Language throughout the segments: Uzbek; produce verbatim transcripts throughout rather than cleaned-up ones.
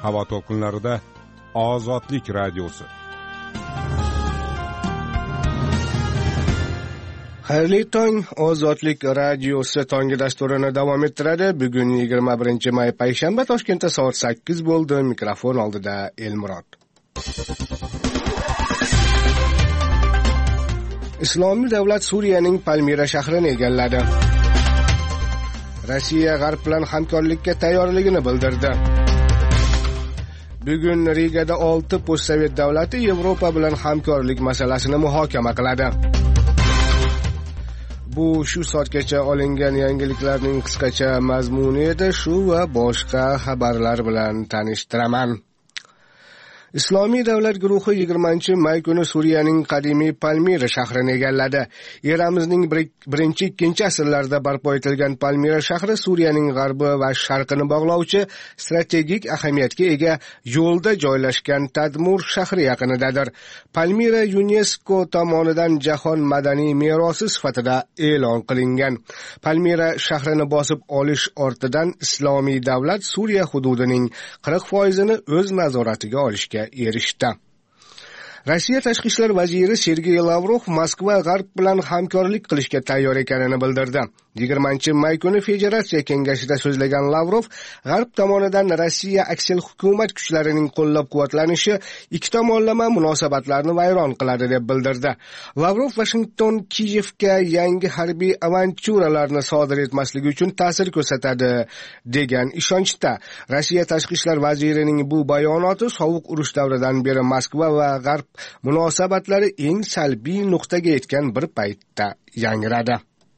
Havo to'lqinlarida Ozodlik radiosi. Xayrli tong, Ozodlik radiosi tongi dasturini davom ettiradi. Bugun yigirma birinchi may payshanba, Toshkentda soat sakkiz bo'ldi. Mikrofon oldida Elmurod. Islomiy davlat Suriyaning Palmira shahrini egalladi. Rossiya G'arb bilan hamkorlikka tayyorligini bildirdi. Bugun Rigada olti postsovet davlati Yevropa bilan hamkorlik masalasini muhokama qiladi. Bu shu soatgacha olingan yangiliklarning qisqacha mazmuni edi. Shu va boshqa xabarlar bilan tanishtiraman. Islomiy davlat guruhi yigirmanchi may kuni Suriyaning qadimiy Palmira shahrini egalladi. Eramizning birinchi ikkinchi asrlarda barpo etilgan Palmira shahri Suriyaning g'arbi va sharqini bog'lovchi strategik ahamiyatga ega yo'lda joylashgan Tadmur shahri yaqinidadir. Palmira UNESCO tomonidan jahon madaniy merosi sifatida e'lon qilingan. Palmira shahrini bosib olish ortidan Islomiy davlat Suriya hududining qirq foizini o'z nazoratiga olishga erishdi. Rossiya tashqi ishlar vaziri Sergey Lavrov Moskva G'arb bilan hamkorlik qilishga tayyor ekanini bildirdi. yigirmanchi may kuni Federatsiya kengashida so'zlagan Lavrov, G'arb tomonidan Rossiya aksil hukumat kuchlarining qo'llab-quvvatlanishi ikki tomonlama munosabatlarni vayron qiladi deb bildirdi. Lavrov Washington Kiyevga yangi harbiy avantyuralarni sodir etmasligi uchun ta'sir ko'rsatadi degan ishonchda. Rossiya tashqi ishlar vazirining bu bayonoti sovuq urush davridan beri Moskva va G'arb munosabatlari eng salbiy nuqtaga yetgan bir paytda yangradi.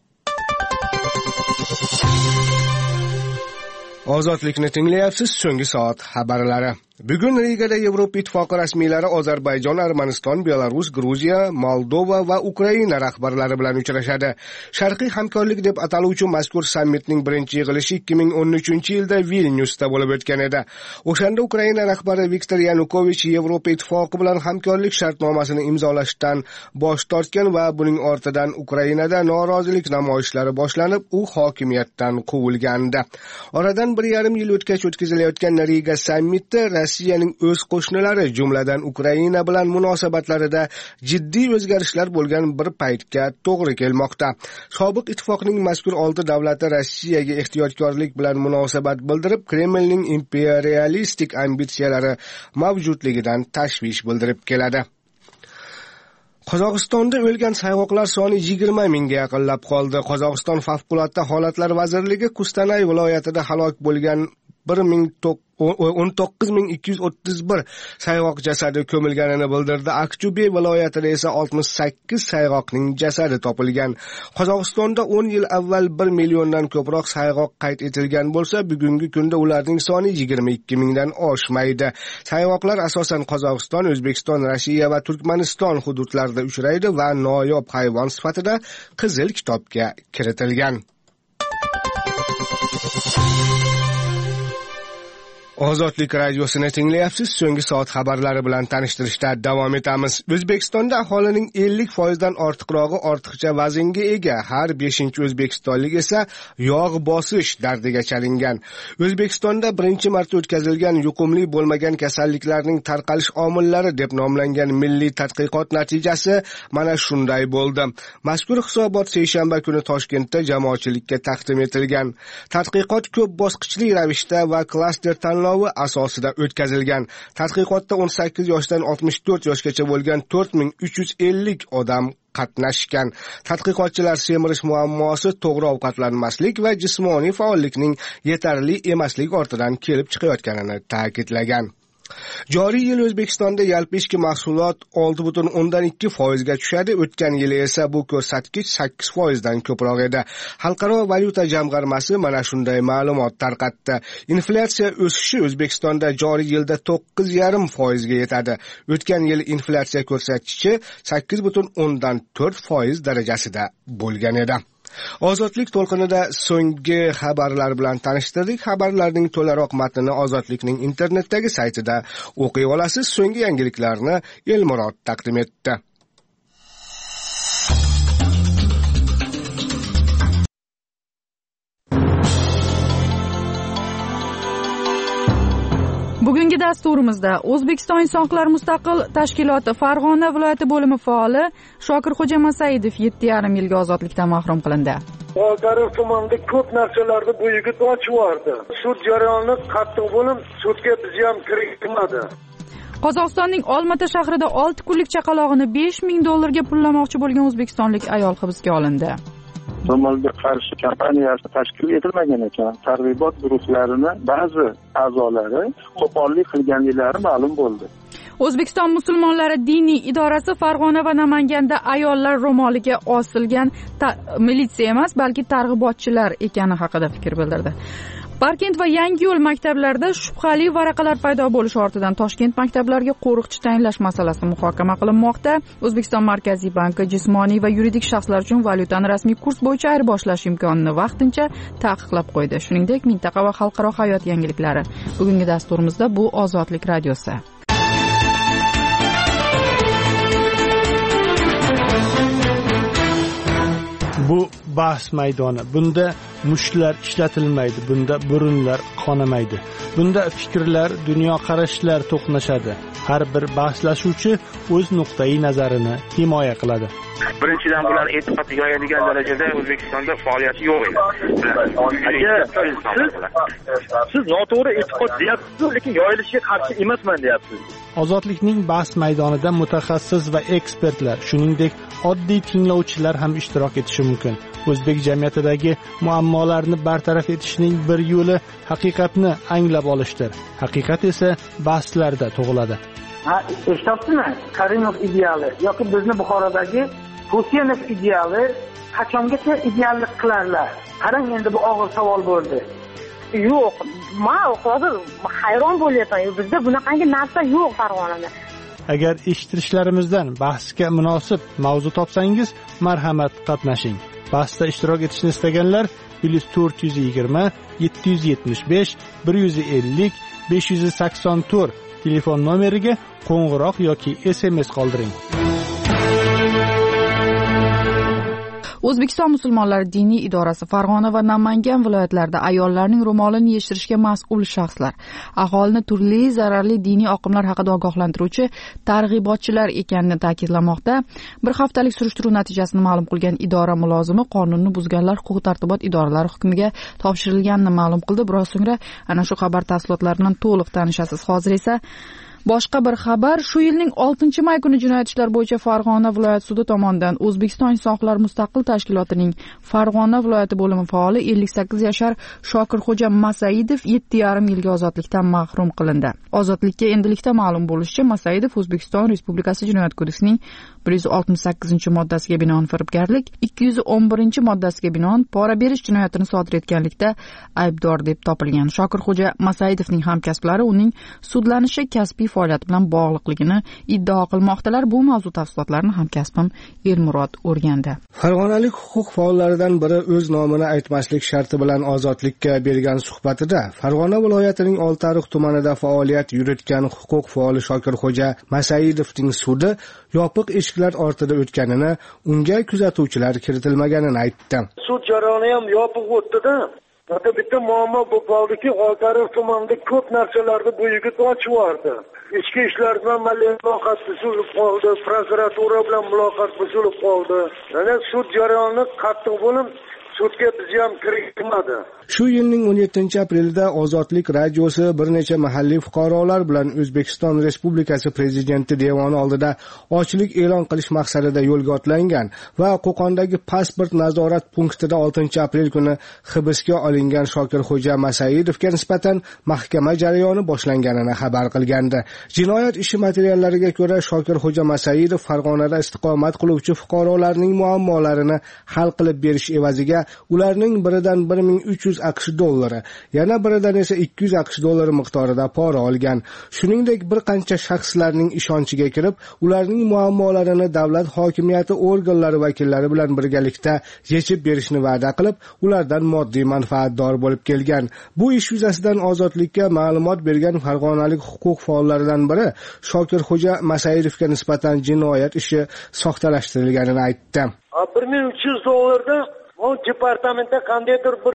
Ozodlikni tinglayapsiz. So'nggi soat xabarlari. Bugun Rigada Yevropa Ittifoqi rasmiylari Ozarbayjon, Armaniston, Belarus, Gruziya, Moldova va Ukraina rahbarlari bilan uchrashadi. Sharqiy hamkorlik deb ataluvchi mazkur sammitning birinchi yig'ilishi ikki ming o'n uchinchi yilda Vilnyusda bo'lib o'tgan edi. O'shanda Ukraina rahbari Viktor Yanukovich Yevropa Ittifoqi bilan hamkorlik shartnomasini imzolashdan bosh tortgan va buning ortidan Ukrainada norozilik namoyishlari boshlanib, u hokimiyatdan quvilgandi. Oradan bir yarim yil o'tgach o'tkazilayotgan Riga sammiti Rossiyaning o'z qo'shnilari, jumladan Ukraina bilan munosabatlarida jiddiy o'zgarishlar bo'lgan bir paytga to'g'ri kelmoqda. Sobiq ittifoqning mazkur olti davlati Rossiyaga ehtiyotkorlik bilan munosabat bildirib, Kremlning imperialistik ambitsiyalari mavjudligidan tashvish bildirib keladi. Qozog'istonda o'lgan sayg'oqlar soni yigirma mingga yaqinlab qoldi. Qozog'iston favqulodda holatlar vazirligi Kustanay viloyatida halok bo'lgan o'n to'qqiz ming ikki yuz o'ttiz bir sayg'oq jasadi ko'milganini bildirdi. Akchubi viloyatida esa oltmish sakkiz sayg'oqning jasadi topilgan. Qozog'istonda o'n yil avval bir milliondan ko'proq sayg'oq qayd etilgan bo'lsa, bugungi kunda ularning soni yigirma ikki mingdan oshmaydi. Sayg'oqlar asosan Qozog'iston, O'zbekiston, Rossiya va Turkmaniston hududlarida uchraydi va noyob hayvon sifatida Qizil kitobga kiritilgan. Ozodlik radiosini tinglayapsiz. So'nggi soat xabarlari bilan tanishtirishda davom etamiz. O'zbekistonda aholining ellik foizdan ortiqrog'i ortiqcha vaznga ega. Har beshinchi o'zbekistonlik esa yog' bosish dardiga chalingan. O'zbekistonda birinchi marta o'tkazilgan yuqumli bo'lmagan kasalliklarning tarqalish omillari deb nomlangan milliy tadqiqot natijasi mana shunday bo'ldi. Mazkur hisobot seshanba kuni Toshkentda jamoatchilikka taqdim etilgan. Tadqiqot ko'p bosqichli ravishda va klaster tanlov asosida o'tkazilgan. Tadqiqotda o'n sakkiz yoshdan oltmish to'rt yoshgacha bo'lgan to'rt ming uch yuz ellik odam qatnashgan. Tadqiqotchilar semirish muammosi, to'g'ri ovqatlanmaslik va jismoniy faollikning yetarli emasligi ortidan kelib chiqayotganini ta'kidlagan. Joriy yil O'zbekistonda yalpi ichki mahsulot olti butun o'ndan ikki foizga tushadi. O'tgan yili esa bu ko'rsatkich sakkiz foizdan ko'proq edi. Xalqaro valyuta jamg'armasi mana shunday ma'lumot tarqatdi. Inflyatsiya o'sishi O'zbekistonda joriy yilda to'qqiz yarim foizga yetadi. O'tgan yil inflyatsiya ko'rsatkichi sakkiz butun o'ndan to'rt foiz darajasida bo'lgan edi. Ozodlik to'lqinida so'nggi xabarlar bilan tanishtirdik. Xabarlarning to'laroq matnini Ozodlikning internetdagi saytida o'qiy olasiz. So'nggi yangiliklarni Elmurod taqdim etdi. Bugungi Bugungi dasturimizda O'zbekiston Inson huquqlari mustaqil tashkiloti Farg'ona viloyati bo'limi faoli Shokirxo'ja Masaidov yetti yarim yilga ozodlikdan mahrum qilindi. Oltiariq tumanida ko'p narsalarni bu yigit ochib yubordi. Sud jarayoni qattiq bo'lib, sudga biz ham kiritmadi. Qozog'istonning Olmata shahrida olti kunlik chaqalog'ini besh ming dollarga pullamoqchi bo'lgan o'zbekistonlik ayol hibsga olindi. Ro'molga qarshi kampaniyasi tashkil etilmagan ekan. Targ'ibot guruhlarini ba'zi a'zolari qo'pollik qilganliklari ma'lum bo'ldi. O'zbekiston musulmonlari diniy idorasi Farg'ona va Namanganda ayollar ro'moliga osilgan militsiya emas, balki targ'ibotchilar ekani haqida fikr bildirdi. Parkent va Yangiyo'l maktablarida shubhali varaqalar paydo bo'lishi ortidan Toshkent maktablariga qo'riqchi tayinlash masalasi muhokama qilinmoqda. O'zbekiston Markaziy banki jismoniy va yuridik shaxslar uchun valyutani rasmiy kurs bo'yicha ayirboshlash imkonini vaqtincha taqiqlab qo'ydi. Shuningdek, mintaqa va xalqaro hayot yangiliklari. Bugungi dasturimizda bu Ozodlik radiosi. Bu bahs maydoni. Bunda mushlar ishlatilmaydi, bunda burunlar qonamaydi. Bunda fikrlar, dunyoqarashlar to'qnashadi. Har bir bahslashuvchi o'z nuqtai nazarini himoya qiladi. Birinchidan bular e'tiqod yoyadigan darajada O'zbekistonda faoliyati yo'q edi. Siz noto'g'ri e'tiqod deyapsiz, lekin yoyilishiga qarshi emasman deyapsiz. Ozodlikning bahs maydonida mutaxassis va ekspertlar, shuningdek oddiy tinglovchilar ham ishtirok etishi mumkin. O'zbek jamiyatidagi muammolarni bartaraf etishning bir yo'li haqiqatni anglab olishdir. Haqiqat esa bahslarda tug'iladi. Ha, eshityapsizmi? Karimov ideali yoki bizni Buxorodagi Husaynov ideali qachongacha ideallik qilarlar? Qarang, endi bu og'ir savol bo'ldi. Yo'q, men hozir hayron bo'lyapman. Bizda bunaqangi narsa yo'q Farg'onada. Agar eshittirishlarimizdan bahsga munosib mavzu topsangiz, marhamat qatnashing. Bahsda ishtirok etishni istaganlar plus to'rt yuz yigirma yetti yuz yetmish besh bir yuz ellik besh yuz sakson to'rt telefon nomeriga qo'ng'iroq yoki S M S qoldiring. O'zbekiston musulmonlari diniy idorasi Farg'ona va Namangan viloyatlarida ayollarning ro'molini yechirishga mas'ul shaxslar, aholini turli zararli diniy oqimlar haqida ogohlantiruvchi targ'ibotchilar ekanini ta'kidlamoqda. Bir haftalik surishtiruv natijasini ma'lum qilgan idora mulozimi qonunni buzganlar huquq-tartibot idoralari hukmiga topshirilganini ma'lum qildi. Biroz so'ngra ana shu xabar tafsilotlari bilan to'liq tanishasiz. Hozir esa boshqa bir xabar. Shu yilning oltinchi may kuni jinoyat ishlari bo'yicha Farg'ona viloyat sudi tomonidan O'zbekiston Inson huquqlari mustaqil tashkilotining Farg'ona viloyati bo'limi faoli ellik sakkiz yashar Shokirxo'ja Masaidov yetti yarim yilga ozodlikdan mahrum qilindi. Ozodlikka endilikda ma'lum bo'lishicha, Masaidov O'zbekiston Respublikasi Jinoyat kodeksining bir yuz oltmish sakkizinchi moddasiga binoan firibgarlik, ikki yuz o'n birinchi moddasiga binoan pora berish jinoyatini sodir etganlikda aybdor deb topilgan. Shokirxo'ja Masaidovning hamkasblari uning sudlanishi kasbiy faoliyat bilan bog'liqligini iddao qilmoqdalar. Bu mavzu tafsilotlarini hamkasbim Elmurod o'rgandi. Farg'onalik huquq faollaridan biri o'z nomini aytmaslik sharti bilan ozodlikka bergan suhbatida Farg'ona viloyatining Oltiariq tumanida faoliyat yuritgan huquq faoli Shokirxo'ja Masaidovning sudi yopiq eshiklar ortida o'tganini, unga kuzatuvchilar kiritilmaganini aytdi. Sud jarayoni ham yopiq o'tdi-da. Hatta bitta muammo bu bo'ldiki, Oltiariq tumanida ko'p narsalarni bu yigit ochib yubordi. Ichki ishlar bilan muloqot buzilib qoldi, prokuratura bilan muloqot buzilib qoldi. Yana sud jarayoni qattiq bo'lib, sudga biz ham kiritmadi. Shu yilning o'n yettinchi aprelida Ozodlik radiosi bir necha mahalliy fuqarolar bilan O'zbekiston Respublikasi Prezidenti devoni oldida ochlik e'lon qilish maqsadida yo'lga otlangan va Qo'qondagi pasport nazorat punktida oltinchi aprel kuni hibsga olingan Shokirxo'ja Masaidovga nisbatan mahkama jarayoni boshlanganini xabar qilgandi. Jinoyat ishi materiallariga ko'ra, Shokirxo'ja Masaidov Farg'onada istiqomat qiluvchi fuqarolarning muammolarini hal qilib berish evaziga ularning biridan bir ming uch yuz AQSh dollari, yana biridan esa ikki yuz AQSh dollari miqdorida pora olgan. Shuningdek, bir qancha shaxslarning ishonchiga kirib, ularning muammolarini davlat hokimiyati organlari vakillari bilan birgalikda yechib berishni va'da qilib, ulardan moddiy manfaatdor bo'lib kelgan. Bu ish yuzasidan Ozodlikka ma'lumot bergan farg'onalik huquq faollaridan biri Shokirxo'ja Masaidovga nisbatan jinoyat ishi soxtalashtirilganini aytdi. bir ming uch yuz dollarda u departamentda qandaydir bir